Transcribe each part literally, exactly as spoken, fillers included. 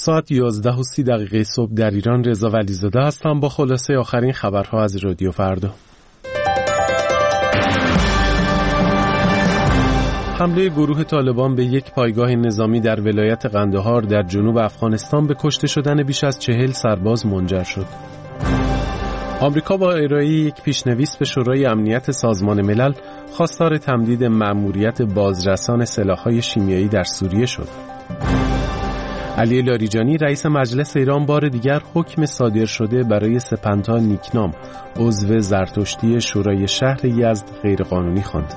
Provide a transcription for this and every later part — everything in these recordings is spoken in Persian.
ساعت یازده و سی دقیقه صبح در ایران. رضا ولیزاده هستم با خلاصه آخرین خبرها از رادیو فردا. حمله گروه طالبان به یک پایگاه نظامی در ولایت قندهار در جنوب افغانستان به کشته شدن بیش از چهل سرباز منجر شد. آمریکا با ارائه یک پیشنویس به شورای امنیت سازمان ملل خواستار تمدید مأموریت بازرسان سلاح‌های شیمیایی در سوریه شد. علی لاریجانی رئیس مجلس ایران بار دیگر حکم صادر شده برای سپنتا نیکنام عضو زرتشتی شورای شهر یزد غیرقانونی خواند.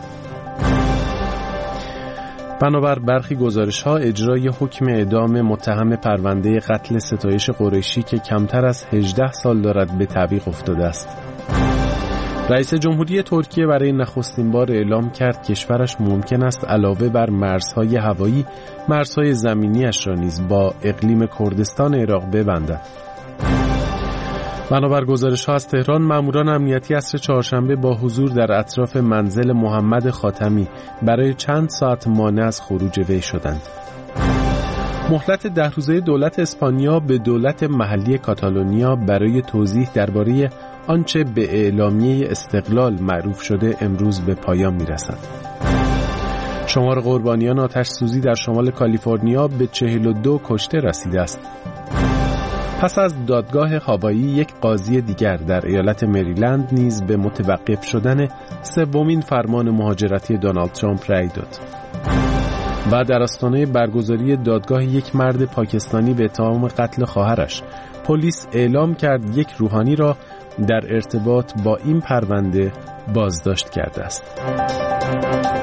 بنابر برخی گزارش‌ها اجرای حکم اعدام متهم پرونده قتل ستایش قریشی که کمتر از هجده سال دارد به تعویق افتاده است. رئیس جمهوری ترکیه برای نخستین بار اعلام کرد کشورش ممکن است علاوه بر مرزهای هوایی، مرزهای زمینی‌اش را نیز با اقلیم کردستان عراق ببندد. بنابر گزارش‌ها از تهران، ماموران امنیتی عصر چهارشنبه با حضور در اطراف منزل محمد خاتمی برای چند ساعت مانع از خروج وی شدند. مهلت ده روزه دولت اسپانیا به دولت محلی کاتالونیا برای توضیح درباره آنچه به اعلامیه استقلال معروف شده امروز به پایان می‌رسد. شمار قربانیان آتش سوزی در شمال کالیفرنیا به چهل و دو کشته رسیده است. پس از دادگاه هاوایی، یک قاضی دیگر در ایالت مریلند نیز به متوقف شدن سومین فرمان مهاجرتی دونالد ترامپ رأی داد. و در آستانه برگزاری دادگاه یک مرد پاکستانی به اتهام قتل خواهرش، پلیس اعلام کرد یک روحانی را در ارتباط با این پرونده بازداشت کرده است.